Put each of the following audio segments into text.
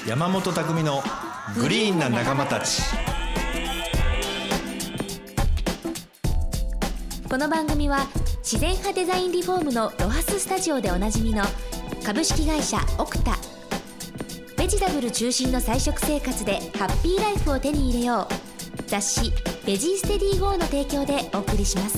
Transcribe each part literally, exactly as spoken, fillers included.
山本匠のグリーンな仲間たち。 この番組は自然派デザインリフォームのロハススタジオでおなじみの株式会社オクタ、ベジタブル中心の菜食生活でハッピーライフを手に入れよう、雑誌ベジーステディゴーの提供でお送りします。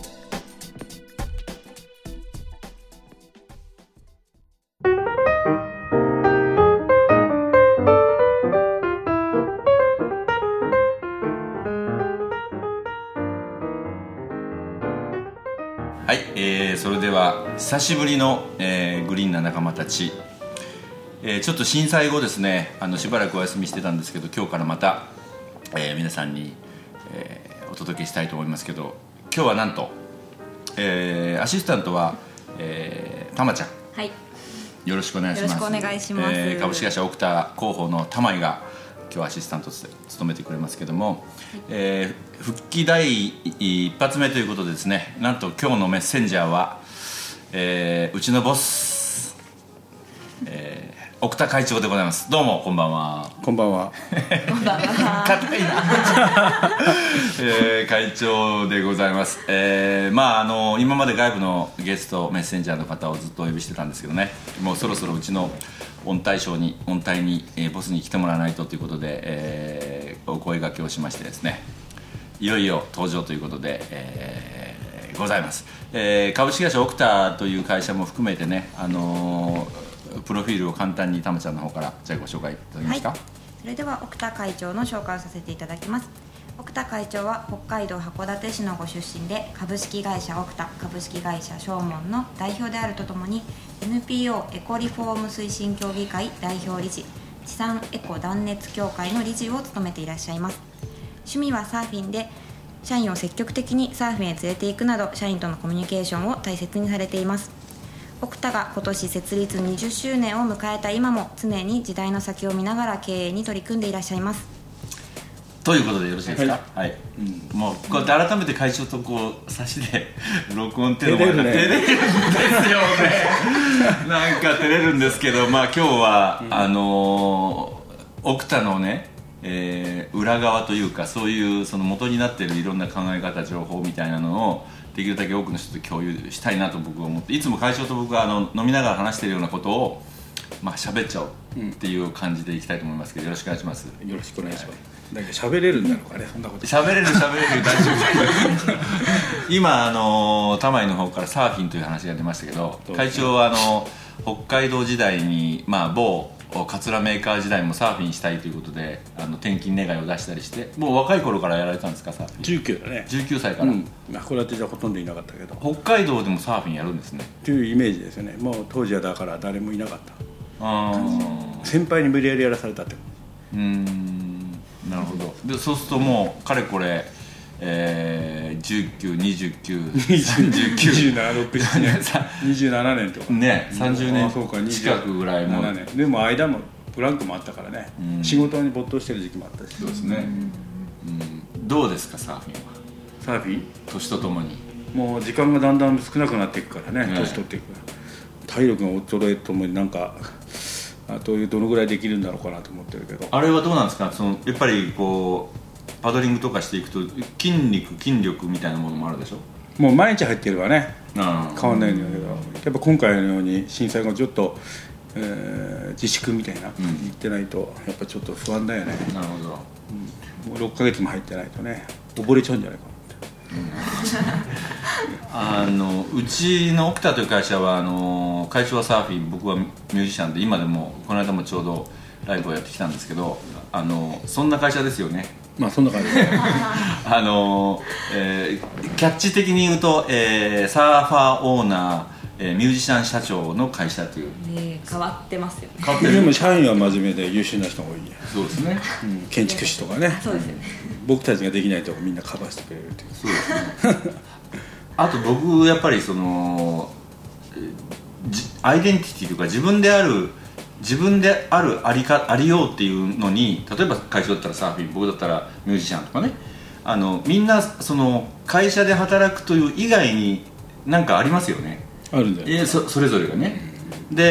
はい、えー、それでは久しぶりの、えー、グリーンな仲間たち、えー、ちょっと震災後ですね、あのしばらくお休みしてたんですけど、今日からまた、えー、皆さんに、えー、お届けしたいと思いますけど、今日はなんと、えー、アシスタントは、えー、たまちゃん、 はい、 よろしくお願いします。 よろしくお願いします。 えー、株式会社オクタ広報の玉井が今日アシスタントとして務めてくれますけども、はい、えー、復帰第一発目ということでですね、なんと今日のメッセンジャーは、えー、うちのボス、えー、奥田会長でございます。どうもこんばんは。 こんばんは。 こんばんは。 硬いな、えー、会長でございます。えー、まああの今まで外部のゲストメッセンジャーの方をずっとお呼びしてたんですけどね、もうそろそろうちの音大賞に音大に、えー、ボスに来てもらわないとということで、えー、お声掛けをしましてですね、いよいよ登場ということで、えー、ございます。えー、株式会社オクタという会社も含めてね、あのー、プロフィールを簡単にたまちゃんの方からじゃあご紹介いただけますか。 はい、それでは奥田会長の紹介をさせていただきます。奥田会長は北海道函館市のご出身で、株式会社オクタ、株式会社正門の代表であるとともに エヌピーオー エコリフォーム推進協議会代表理事、地産エコ断熱協会の理事を務めていらっしゃいます。趣味はサーフィンで、社員を積極的にサーフィンへ連れて行くなど、社員とのコミュニケーションを大切にされています。オクタが今年設立にじゅっしゅうねんを迎えた今も、常に時代の先を見ながら経営に取り組んでいらっしゃいます。 ということでよろしいですか。はい、はい、うん、もうこうやって改めて会長とこう差しで録音っていうのも照れるんですよね。なんか照れるんですけど、まあ今日は、うん、あのオクタのね、えー、裏側というか、そういうその元になっているいろんな考え方、情報みたいなのをできるだけ多くの人と共有したいなと僕は思って、いつも会長と僕はあの飲みながら話しているようなことをまあ喋っちゃおうっていう感じでいきたいと思いますけど、よろしくお願いします。 よろしくお願いします。だけど喋れるんだろうかね、そんなこと。 喋れる喋れる大丈夫。今あの玉井の方からサーフィンという話が出ましたけど、会長はあの北海道時代に、まあ、某カツラメーカー時代もサーフィンしたいということで、あの転勤願いを出したりして、もう若い頃からやられたんですか、サーフィン。 じゅうきゅうだね。 じゅうきゅうさいから。うん、 函館じゃほとんどいなかったけど、 北海道でもサーフィンやるんですね。 というイメージですよね。もう当時はだから誰もいなかった。 あ、 先輩に無理やりやらされたって。 うーん、なるほど。でそうするともうかれこれ、えー、じゅうきゅう、にじゅうきゅう、さんじゅうきゅう、 にじゅうなな、ろく、ななねんにじゅうななねんとかね、さんじゅうねん近くぐらいも。 でも間もブランクもあったからね、うん、仕事に没頭してる時期もあったし。 そうですね、うんうん、どうですかサーフィンは。 サーフィン年とともにもう時間がだんだん少なくなっていくからね、年取っていくから、体力が衰えとともになんかあとどのぐらいできるんだろうかなと思ってるけど。 あれはどうなんですか、そのやっぱりこうパドリングとかしていくと筋肉筋力みたいなものもあるでしょ。 もう毎日入ってればね、 うん、 変わんないんだけど、やっぱ今回のように震災後ちょっと、えー、自粛みたいな、うん、行ってないとやっぱちょっと不安だよね。 なるほど、 うん、もうろっかげつも入ってないとね溺れちゃうんじゃないかなって、うん、あのうちのオクタという会社はあの会長はサーフィン、僕はミュージシャンで、今でもこの間もちょうどライブをやってきたんですけど、あのそんな会社ですよね。 まあそんな感じであの、えー、キャッチ的に言うと、えー、サーファーオーナー、えー、ミュージシャン社長の会社という、 ね、変わってますよね。 変わってる。 でも社員は真面目で優秀な人が多いね。 そうですね、 うん、建築士とかね。 そうですよね、 僕たちができないとこみんなカバーしてくれるっていう。 そうですね。あと僕やっぱりそのアイデンティティというか、自分である自分であるありかありようっていうのに、例えば会長だったらサーフィン、僕だったらミュージシャンとかね、あのみんなその会社で働くという以外に何かありますよね。 あるんだよ、 えー、そ, それぞれがね、うん、で、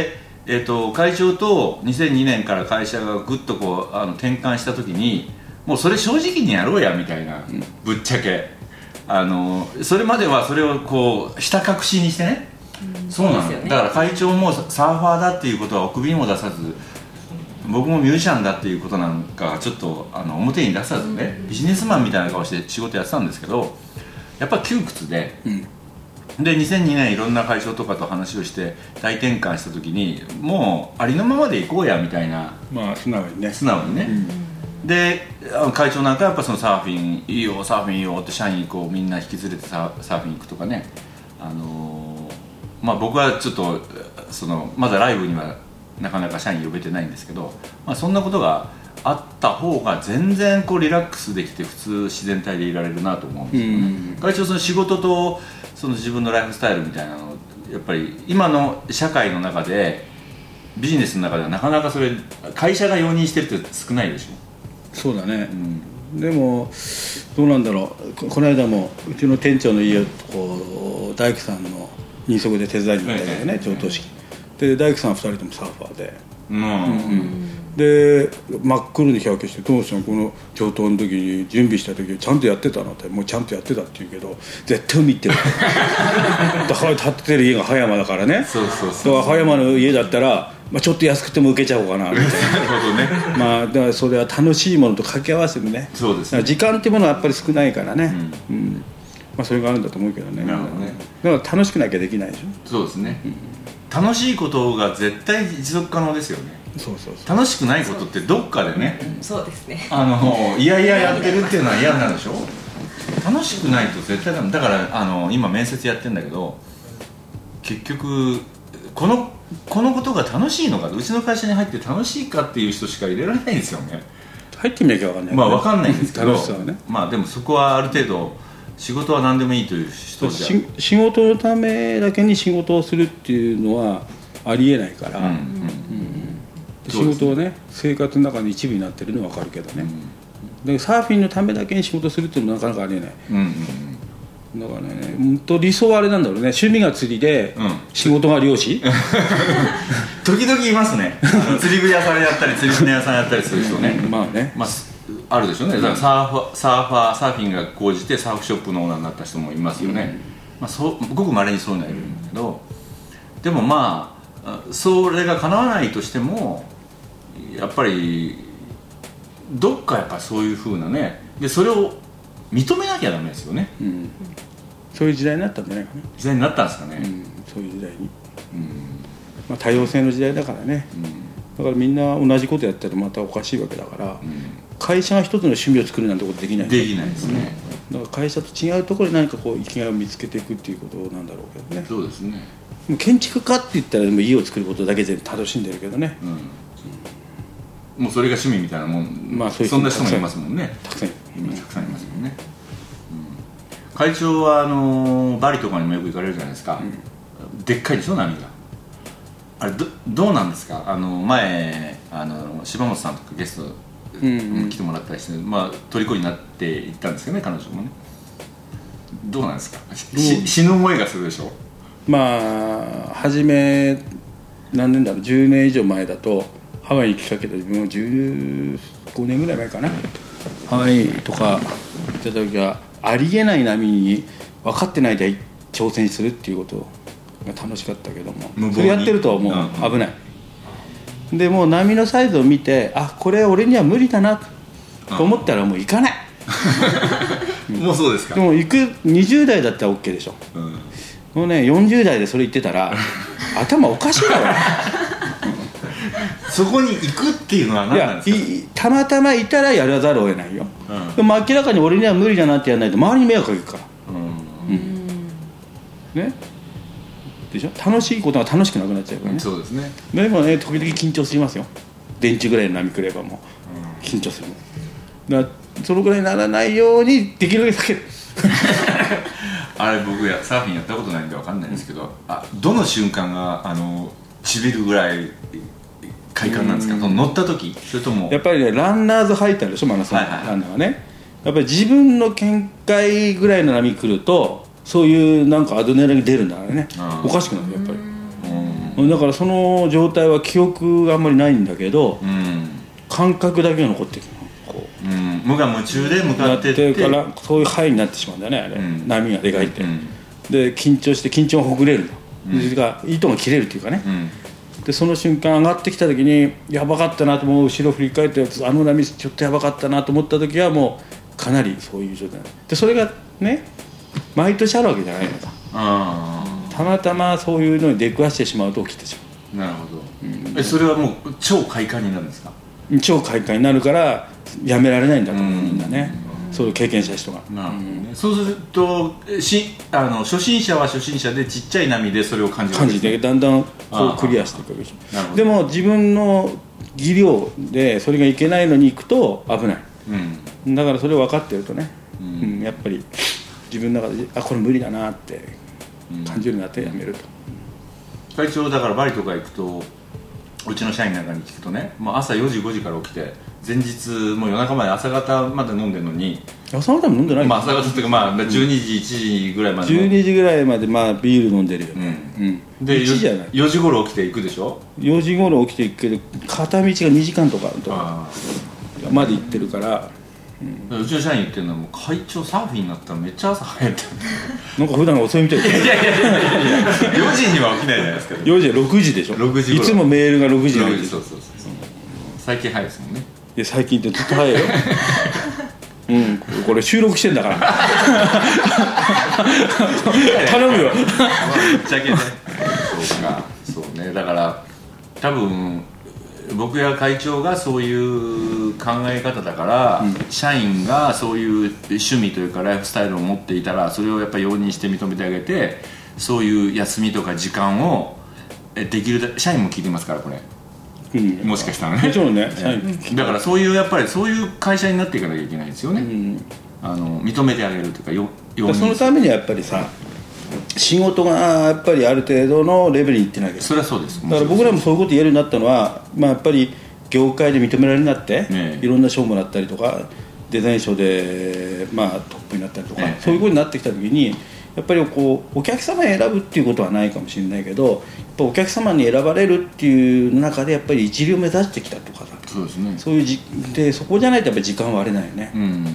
えー、と会長とにせんにねんから会社がぐっとこうあの転換した時にもうそれ正直にやろうやみたいな、うん、ぶっちゃけあのそれまではそれをこうひた隠しにしてね、うん、そうなの、ね、だから会長もサーファーだっていうことはお首にも出さず僕もミュージシャンだっていうことなんかちょっとあの表に出さずね、うん、ビジネスマンみたいな顔して仕事やってたんですけどやっぱ窮屈で、うんでにせんにねんいろんな会長とかと話をして大転換した時にもうありのままでいこうやみたいな、 まあ素直にね素直にね、うん、で会長なんかやっぱそのサーフィンいいよサーフィンいいよって社員こうみんな引き連れてサーフィン行くとかね、あのー、まあ僕はちょっとそのまだライブにはなかなか社員呼べてないんですけど、まあ、そんなことがあった方が全然こうリラックスできて普通自然体でいられるなと思うんですよね、うん、会長その仕事とその自分のライフスタイルみたいなのやっぱり今の社会の中でビジネスの中ではなかなかそれ会社が容認してるって少ないでしょ。 そうだね、うん、でもどうなんだろう こ, この間もうちの店長の家をこう大工さんの人足で手伝いに行ったんだよね、上棟式で大工さんふたりともサーファーで、うんうんうんで真っ黒に日焼けして「トモさんこの上等の時に準備した時ちゃんとやってたの?」って「もうちゃんとやってた」って言うけど絶対海行ってるだから建ててる家が葉山だからねそうそうそうだから葉山の家だったら、まあ、ちょっと安くても受けちゃおうかなみたいななるほどねまあだからそれは楽しいものと掛け合わせるねそうですね時間っていうものはやっぱり少ないからね、うんうんまあ、それがあるんだと思うけどねなるほどねだから楽しくなきゃできないでしょそうですね、うん、楽しいことが絶対持続可能ですよねそうそうそう楽しくないことってどっかでねそうですねあのいやいややってるっていうのは嫌なんでしょ楽しくないと絶対ダメだからあの今面接やってるんだけど結局このこのことが楽しいのかうちの会社に入って楽しいかっていう人しか入れられないんですよね入ってみなきゃ分かんない、ね、 まあ分かんないんですけど楽しさはねまあでもそこはある程度仕事は何でもいいという人じゃ仕事のためだけに仕事をするっていうのはありえないから、うんうんうん仕事はね生活の中の一部になってるのは分かるけどね、うん、でサーフィンのためだけに仕事するっていうのはなかなかありえない、うんうん、だからね本当理想はあれなんだろうね趣味が釣りで、うん、仕事が漁師時々いますね釣り具屋さんやったり釣り船屋さんやったりする人ねまあね、まあ、 あるでしょうねだからサーファー、サーファーサーフィンが高じてサーフショップのオーナーになった人もいますよね、うんまあ、そうごく稀にそういうのはいるんだけど、でもまあそれが叶わないとしてもやっぱりどっかやっぱそういう風なねでそれを認めなきゃダメですよね、うん、 そういう時代になったんじゃないかな時代になったんですかね、うん、 そういう時代に、うんまあ、多様性の時代だからね、うん、だからみんな同じことやったらまたおかしいわけだから、うん、会社が一つの趣味を作るなんてことできないできないですね、 だから会社と違うところで何かこう生きがいを見つけていくっていうことなんだろうけどねそうですね建築家って言ったらでも家を作ることだけで楽しんでるけどね、うんもうそれが趣味みたいなもん、まあ、そ, そんな人もいますもんねたくさんいます、 たくさんいますもんね、うん、会長はあのバリとかにもよく行かれるじゃないですか、うん、でっかいでしょ波があれ ど, どうなんですかあの前あの柴本さんとかゲストに来てもらったりして、うんうんまあ、虜になっていったんですけどね彼女もねどうなんですか死ぬ思いがするでしょまあ初め何年だろうじゅうねん以上前だとハワイに来たけどもうじゅうごねんぐらい前かなハワイとか行った時はありえない波に分かってないで挑戦するっていうことが楽しかったけどもそれやってるともう危ない、うん、でもう波のサイズを見てあこれ俺には無理だなと思ったらもう行かないもうそうですかでも行くにじゅう代だったら OK でしょ、うん、もうねよんじゅう代でそれ言ってたら頭おかしいだろそこに行くっていうのは何なんですか。 いやたまたまいたらやらざるを得ないよ、うん、でも明らかに俺には無理だなってやらないと周りに迷惑かけるから、うんうん、ねでしょ楽しいことが楽しくなくなっちゃうからね、うん、 そうですねでもね時々緊張しますよ電池ぐらいの波くればもう緊張するもんだからそのぐらいにならないようにできるだけ避けるあれ僕やサーフィンやったことないんで分かんないんですけど、あどの瞬間があのしびるぐらい快感なんですか、その乗った時それともやっぱりねランナーズハイターでしょマラソン、はいはい、ランナーはねやっぱり自分の見解ぐらいの波来るとそういうなんかアドレナリン出るんだからねおかしくなるやっぱり、うんうん、 だからその状態は記憶があんまりないんだけど、 うん、 感覚だけが残ってるのこう、うん、無我夢中で向かってってってからそういう範囲になってしまうんだよねあれ、うん、波がでかいって、うん、で緊張して緊張がほぐれるの、うん、それが糸が切れるっていうかね、うん、でその瞬間上がってきた時にやばかったなと思う後ろ振り返ってあの波ちょっとやばかったなと思った時はもうかなりそういう状態でそれがね毎年あるわけじゃないのかあたまたまそういうのに出くわしてしまうと起きてしまう。 なるほど、うん、えそれはもう超快感になるんですか？ 超快感になるからやめられないんだと思う、みんなね、そういう経験した人が。 なるほどね、うん、そうするとしあの初心者は初心者でちっちゃい波でそれを感じる感じてだんだんこうクリアしていくわけです。でも自分の技量でそれがいけないのに行くと危ない、うん、だからそれを分かってるとね、うんうん、やっぱり自分の中であこれ無理だなって感じるようになってやめると、 うん、会長だからバリとか行くとうちの社員なんかに聞くとね、もう朝よじごじから起きて前日もう夜中まで朝方まで飲んでるのに朝方も飲んでない、 まあ、朝方っていうかまあじゅうにじ、いちじぐらいまでじゅうにじぐらいまでまあビール飲んでるよね、うんうん、でいちじじゃないよじ頃起きていくでしょ。 よじ頃起きていくけど片道がにじかんとかとかまで行ってるから、 うん、うちの社員言ってるのはもう会長サーフィンになったらめっちゃ朝早いってなんか普段遅いみたいでいやいやいやいやよじには起きないじゃないですか。 よじはろくじでしょ。 ろくじ頃いつもメールがろくじなんでそうそうそうそう、最近早いですもんね。 いや最近ってずっと早いようんこれ収録してんだから頼むよぶっちゃけねそうかそうね。だから多分僕や会長がそういう考え方だから、うん、社員がそういう趣味というかライフスタイルを持っていたらそれをやっぱり容認して認めてあげて、そういう休みとか時間をできる社員も聞いてますからこれ、うん、もしかしたらねもちろんね、 だからそういうやっぱりそういう会社になっていかなきゃいけないですよね、うん、あの認めてあげるというかよ容認する。 そのためにはやっぱりさ仕事がやっぱりある程度のレベルにいってなきゃ。 それはそうです。 だから僕らもそういうこと言えるようになったのは、まあ、やっぱり業界で認められるようになって、ね、いろんな賞もらったりとかデザイン賞で、まあ、トップになったりとか、ね、そういうことになってきた時にやっぱりこうお客様に選ぶっていうことはないかもしれないけどやっぱお客様に選ばれるっていう中でやっぱり一流を目指してきたとかさ、 そうですね、 そういうじでそこじゃないとやっぱり時間は割れないよね、うん、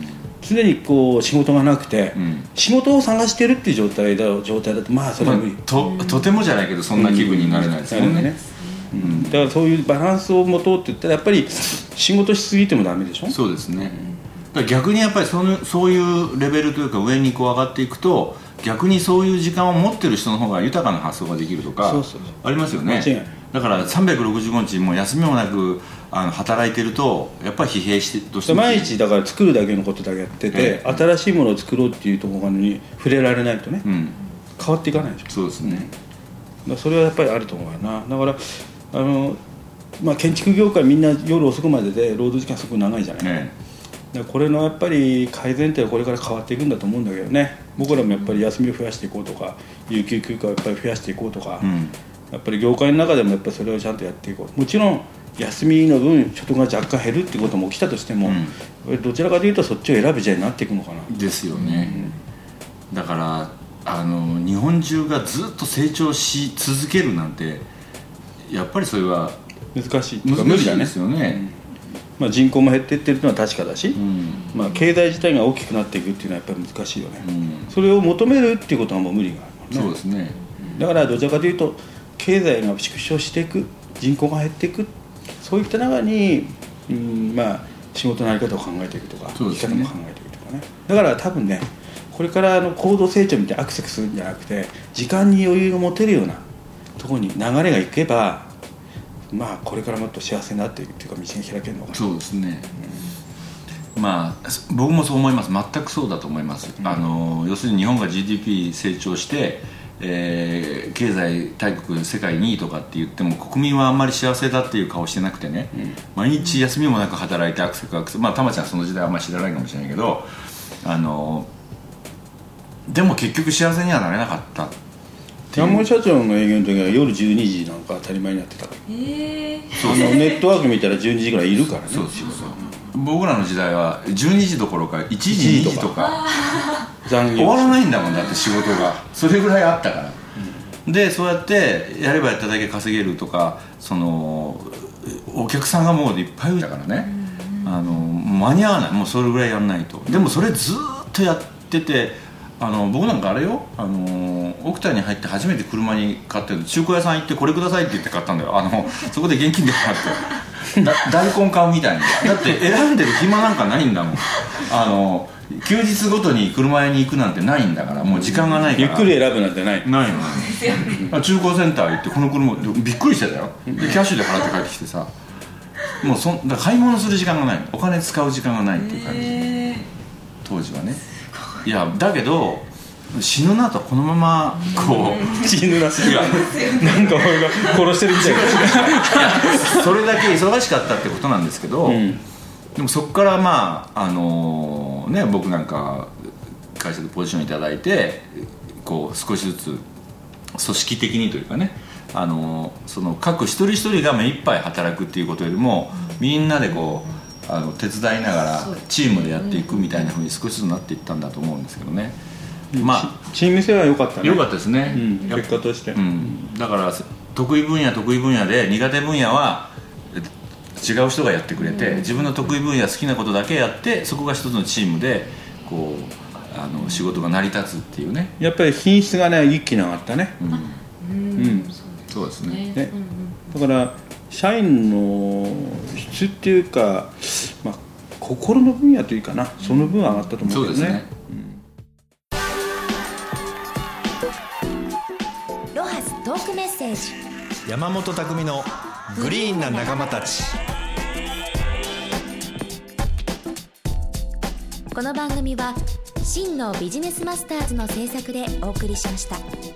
常にこう仕事がなくて、うん、仕事を探してるっていう状態だ状態だとまあそれは無理、 まあ、と, とてもじゃないけどそんな気分になれないですよね、うんねうん、だからそういうバランスを持とうって言ったらやっぱり仕事しすぎてもダメでしょ。 そうですね、だから逆にやっぱりそのそういうレベルというか上にこう上がっていくと逆にそういう時間を持ってる人の方が豊かな発想ができるとかそうそうそうありますよね。だからさんびゃくろくじゅうごにちもう休みもなくあの働いてるとやっぱり疲弊してどうしても毎日だから作るだけのことだけやってて、えー、新しいものを作ろうっていうところに触れられないとね、うん、変わっていかないでしょ。 そうですね、 うん、だそれはやっぱりあると思うな。だからあの、まあ、建築業界みんな夜遅くまでで労働時間すごく長いじゃない、えー、だこれのやっぱり改善点はこれから変わっていくんだと思うんだけどね。僕らもやっぱり休みを増やしていこうとか有給休暇をやっぱり増やしていこうとか、うん、やっぱり業界の中でもやっぱりそれをちゃんとやっていこう。もちろん休みの分所得が若干減るっていうことも起きたとしても、うん、どちらかというとそっちを選ぶ時代になっていくのかな。 ですよね、うん、だからあの日本中がずっと成長し続けるなんてやっぱりそれは難しいっていうか無理なんですよね、 うんまあ、人口も減っていってるのは確かだし、うんまあ、経済自体が大きくなっていくっていうのはやっぱり難しいよね、うん、それを求めるっていうことはもう無理があるもんね。 そうですね、 だからどちらかというと経済が縮小していく人口が減っていくそういった中に、うんまあ、仕事の在り方を考えていくとか、生き方も考えていくとかね。だから多分ねこれからの高度成長みたいにアクセスするんじゃなくて時間に余裕が持てるようなところに流れがいけばまあこれからもっと幸せになっていくっていうか道が開けるのかな。 そうですね、うん、まあ僕もそう思います。全くそうだと思います、うん、あの要するに日本が ジーディーピー 成長して、えー、経済大国世界にいとかって言っても国民はあんまり幸せだっていう顔してなくてね、うん、毎日休みもなく働いてアクセクアクセクまあたまちゃんその時代あんまり知らないかもしれないけどあのでも結局幸せにはなれなかったって山本社長の営業の時は夜じゅうにじなんか当たり前になってたから、えー、あのネットワーク見たらじゅうにじぐらいいるからね。 そうそうそう、うん、僕らの時代はじゅうにじどころかいちじにじとか残業終わらないんだもんだって仕事がそれぐらいあったから、 でそうやってやればやっただけ稼げるとか、そのお客さんがもういっぱいいるだからね、あの間に合わない、もうそれぐらいやんないと。でもそれずっとやってて、あの僕なんかあれよ、あの奥田に入って初めて車に買って中古屋さん行ってこれくださいって言って買ったんだよ。あのそこで現金で買ってだ大根買うみたいな。だって選んでる暇なんかないんだもん。あの休日ごとに車屋に行くなんてないんだから、もう時間がないからゆっくり選ぶなんてないないの中古センター行ってこの車びっくりしてたよ。でキャッシュで払って帰ってきてさ、もうそんだから買い物する時間がない、お金使う時間がないっていう感じ、当時はね。いやだけど死ぬなと、このままこう死ぬなすがなんか俺が殺してるみたいなそれだけ忙しかったってことなんですけど、うん、でもそこからまああのー、ね僕なんか会社でポジションいただいて、こう少しずつ組織的にというかね、あのー、その各一人一人が目いっぱい働くっていうことよりも、みんなでこうあの手伝いながらチームでやっていくみたいな風に少しずつなっていったんだと思うんですけどね。まあ、 チーム性は良かったね。 良かったですね、うん、 結果として、 うん、だから得意分野得意分野で苦手分野は違う人がやってくれて、うん、自分の得意分野好きなことだけやって、そこが一つのチームでこうあの仕事が成り立つっていうね。 やっぱり品質がね一気に上がったね。うん、 うんうん、そうですね。 ね、だから社員の質っていうか、まあ、心の分野というかな、その分上がったと思うけどね。 そうですね、 うん、ロハストークメッセージ、 山本匠のグリーンな仲間たち。 この番組は真のビジネスマスターズの制作でお送りしました。